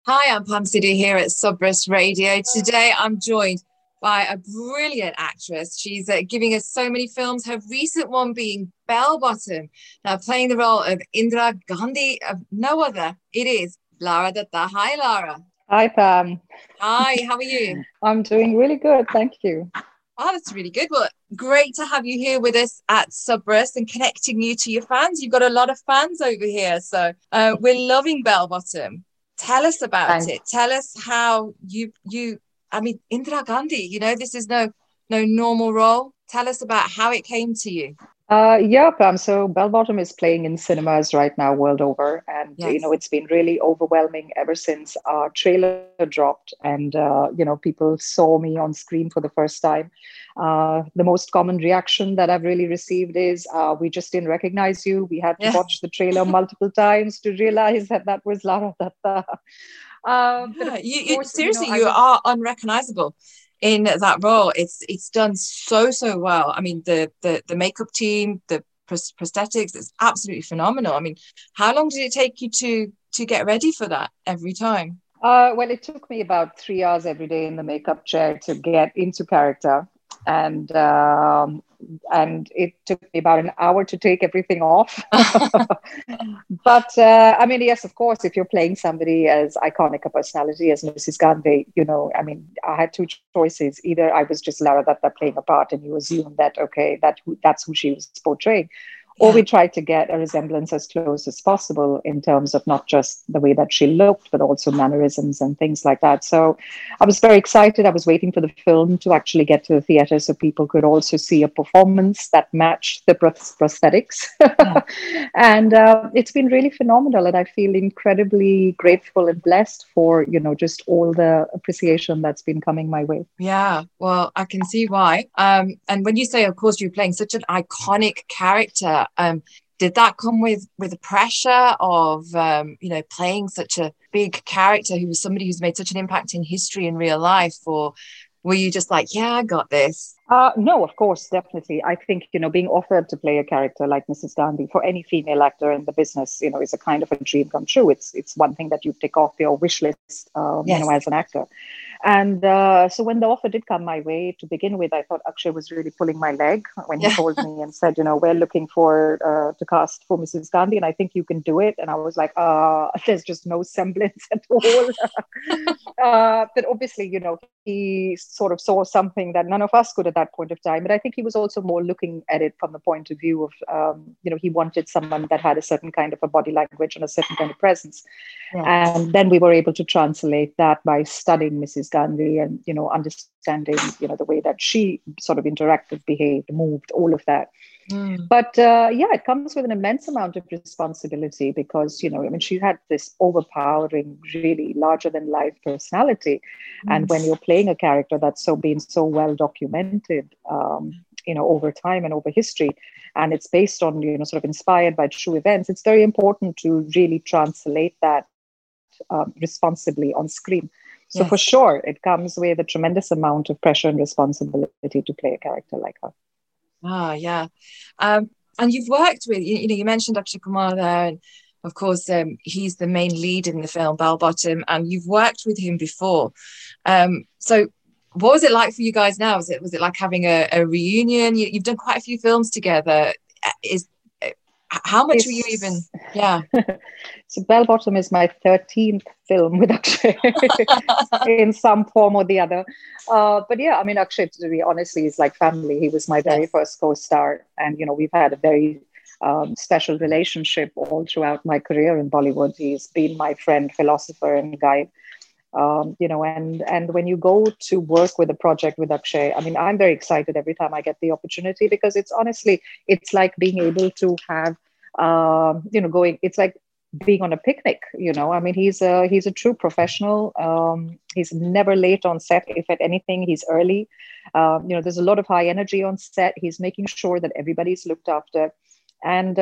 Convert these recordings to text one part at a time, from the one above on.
Hi, I'm Pam Sidhu here at Subrist Radio. Today I'm joined by a brilliant actress. She's giving us so many films, her recent one being Bell Bottom. Now, playing the role of Indira Gandhi, of no other, it is Lara Dutta. Hi, Lara. Hi, Pam. Hi, how are you? I'm doing really good. Thank you. Oh, that's really good. Well, great to have you here with us at Subrist and connecting you to your fans. You've got a lot of fans over here. So we're loving Bell Bottom. Tell us about Thanks. it. Tell us how I mean, Indira Gandhi, this is no normal role. Tell us about how it came to you. Yeah, Pam. So Bell Bottom is playing in cinemas right now, world over, and Yes. it's been really overwhelming ever since our trailer dropped, and people saw me on screen for the first time. The most common reaction that I've really received is, "We just didn't recognize you. We had to Yeah. watch the trailer multiple times to realize that that was Lara Datta." But of Yeah. You course, seriously, I you was. are unrecognizable in that role. It's done so well. I mean, the makeup team, the prosthetics, it's absolutely phenomenal. I mean, how long did it take you to get ready for that every time? Well, it took me about 3 hours every day in the makeup chair to get into character, and it took me about an hour to take everything off. But I mean, yes, of course, if you're playing somebody as iconic a personality as Mrs. Gandhi, I mean, I had two choices. Either I was just Lara Datta playing a part, and you assume that okay, that's who she was portraying, or Yeah. we tried to get a resemblance as close as possible in terms of not just the way that she looked, but also mannerisms and things like that. So I was very excited. I was waiting for the film to actually get to the theater so people could also see a performance that matched the prosthetics. Yeah. And it's been really phenomenal. And I feel incredibly grateful and blessed for, just all the appreciation that's been coming my way. Yeah, well, I can see why. And when you say, of course, you're playing such an iconic character, did that come with the pressure of playing such a big character who was somebody who's made such an impact in history and real life, or were you just like, yeah, I got this? No, of course, definitely. I think, being offered to play a character like Mrs. Gandhi for any female actor in the business, is a kind of a dream come true. It's one thing that you tick off your wish list, Yes. as an actor. And so when the offer did come my way to begin with, I thought Akshay was really pulling my leg when he Yeah. called me and said, we're looking for to cast for Mrs. Gandhi, and I think you can do it. And I was like, there's just no semblance at all. But obviously, he sort of saw something that none of us could at that point of time. But I think he was also more looking at it from the point of view of, he wanted someone that had a certain kind of a body language and a certain kind of presence. Yeah. And then we were able to translate that by studying Mrs. Gandhi and, understanding, the way that she sort of interacted, behaved, moved, all of that. Mm. But yeah, it comes with an immense amount of responsibility because, I mean, she had this overpowering, really larger than life personality. And when Mm. you're playing a character that's been so well documented, over time and over history, and it's based on, sort of inspired by true events, it's very important to really translate that responsibly on screen. So for Yes. sure, it comes with a tremendous amount of pressure and responsibility to play a character like her. Ah, yeah. And you've worked with, you mentioned Akshay Kumar there, and of course, he's the main lead in the film Bell Bottom, and you've worked with him before. So what was it like for you guys now? Was it like having a reunion? You've done quite a few films together. Is how much were you even? It's Yeah. so Bell Bottom is my 13th film with Akshay in some form or the other. But yeah, I mean, Akshay, to be honestly, is like family. He was my very Yes. first co-star, and we've had a very special relationship all throughout my career in Bollywood. He's been my friend, philosopher, and guide. And when you go to work with a project with Akshay, I mean, I'm very excited every time I get the opportunity because it's honestly, it's like being able to have, going. It's like being on a picnic. I mean, he's a true professional. He's never late on set. If at anything, he's early. There's a lot of high energy on set. He's making sure that everybody's looked after, and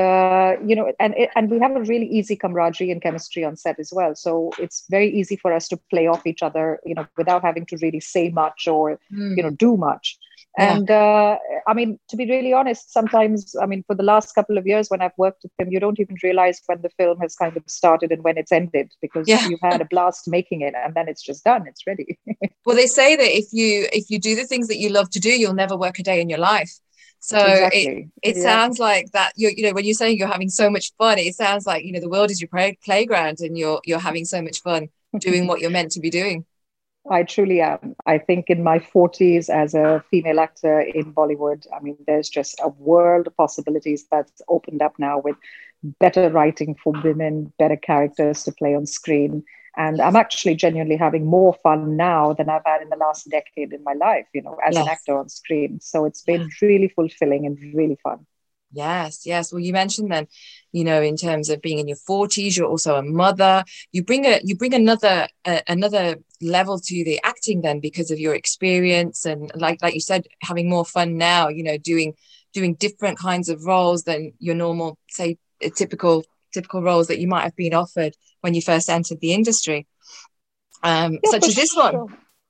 and we have a really easy camaraderie and chemistry on set as well, so it's very easy for us to play off each other, without having to really say much or Mm. do much. And I mean, to be really honest, sometimes, I mean, for the last couple of years when I've worked with him, you don't even realize when the film has kind of started and when it's ended, because you've had a blast making it and then it's just done, it's ready. Well, they say that if you do the things that you love to do, you'll never work a day in your life. So exactly. it sounds like that, you know, when you're saying you're having so much fun, it sounds like, you know, the world is your playground and you're having so much fun doing what you're meant to be doing. I truly am. I think in my 40s as a female actor in Bollywood, I mean, there's just a world of possibilities that's opened up now with better writing for women, better characters to play on screen. And I'm actually genuinely having more fun now than I've had in the last decade in my life, you know, as an actor on screen. So it's been really fulfilling and really fun. Yes. Well, you mentioned then, you know, in terms of being in your 40s, you're also a mother. You bring another level to the acting then because of your experience and like you said, having more fun now, you know, doing different kinds of roles than your normal, say, typical roles that you might have been offered when you first entered the industry. Such as this one.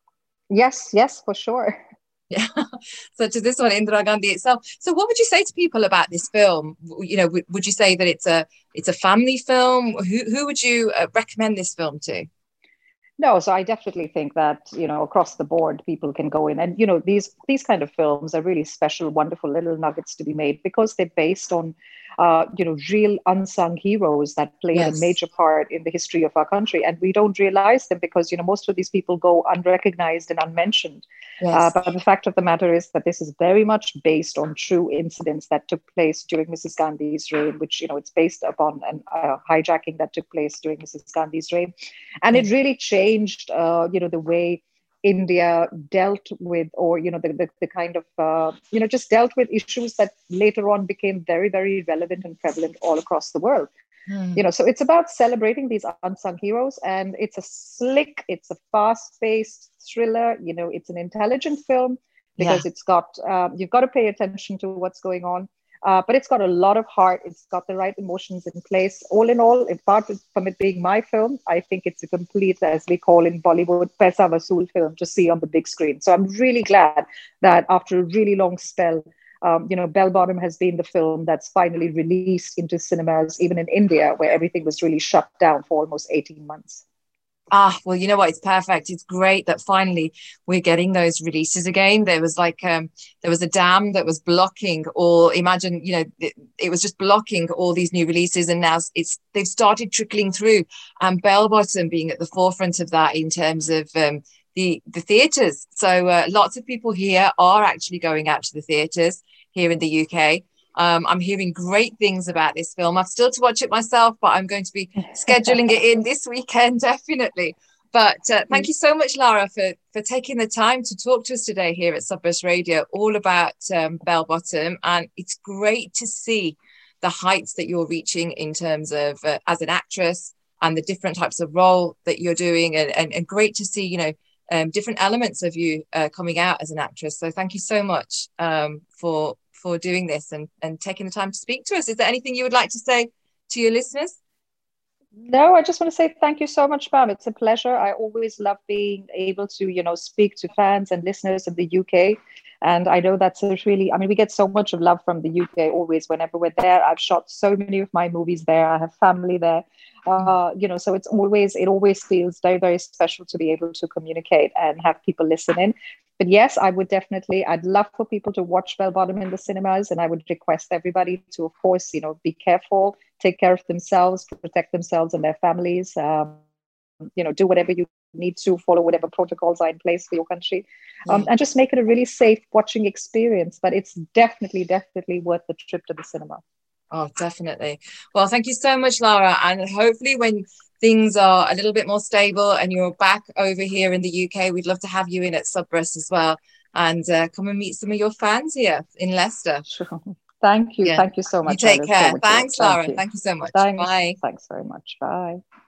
Yes, for sure. Yeah, such as this one, Indira Gandhi itself. So what would you say to people about this film? You know, would you say that it's a family film? Who would you recommend this film to? No, so I definitely think that, you know, across the board, people can go in and, you know, these kind of films are really special, wonderful little nuggets to be made because they're based on, you know, real unsung heroes that played a major part in the history of our country. And we don't realize them because, you know, most of these people go unrecognized and unmentioned. But the fact of the matter is that this is very much based on true incidents that took place during Mrs. Gandhi's reign, which, you know, it's based upon an hijacking that took place during Mrs. Gandhi's reign. And it really changed, you know, the way India dealt with, or, you know, the kind of, you know, just dealt with issues that later on became very, very relevant and prevalent all across the world. You know, so it's about celebrating these unsung heroes, and it's a fast-paced thriller. You know, it's an intelligent film because it's got, you've got to pay attention to what's going on. But it's got a lot of heart. It's got the right emotions in place. All in all, apart from it being my film, I think it's a complete, as we call in Bollywood, Paisa Vasool film to see on the big screen. So I'm really glad that after a really long spell, you know, Bell Bottom has been the film that's finally released into cinemas, even in India, where everything was really shut down for almost 18 months. Well, you know what? It's perfect. It's great that finally we're getting those releases again. There was like, there was a dam that was blocking all, imagine, you know, it was just blocking all these new releases. And now they've started trickling through, and Bell Bottom being at the forefront of that in terms of the theatres. So lots of people here are actually going out to the theatres here in the UK. I'm hearing great things about this film. I've still to watch it myself, but I'm going to be scheduling it in this weekend, definitely. But thank you so much, Lara, for taking the time to talk to us today here at Subburst Radio, all about Bell Bottom. And it's great to see the heights that you're reaching in terms of as an actress and the different types of role that you're doing, and great to see, you know, different elements of you coming out as an actress. So thank you so much for doing this and taking the time to speak to us. Is there anything you would like to say to your listeners? No, I just want to say thank you so much, Pam. It's a pleasure. I always love being able to, you know, speak to fans and listeners in the UK. And I know that's a really, I mean, we get so much of love from the UK always whenever we're there. I've shot so many of my movies there. I have family there. You know, so it always feels very, very special to be able to communicate and have people listen in. But yes, I'd love for people to watch Bell Bottom in the cinemas, and I would request everybody to, of course, you know, be careful, take care of themselves, protect themselves and their families, you know, do whatever you need to, follow whatever protocols are in place for your country, and just make it a really safe watching experience. But it's definitely worth the trip to the cinema. Oh, definitely. Well, thank you so much, Lara. And hopefully when things are a little bit more stable and you're back over here in the UK, we'd love to have you in at Subburst as well, and come and meet some of your fans here in Leicester. Sure. Thank you. Yeah. Thank you so much. You take care. Thanks, Lara. Thank you so much. Thanks. Bye. Thanks very much. Bye.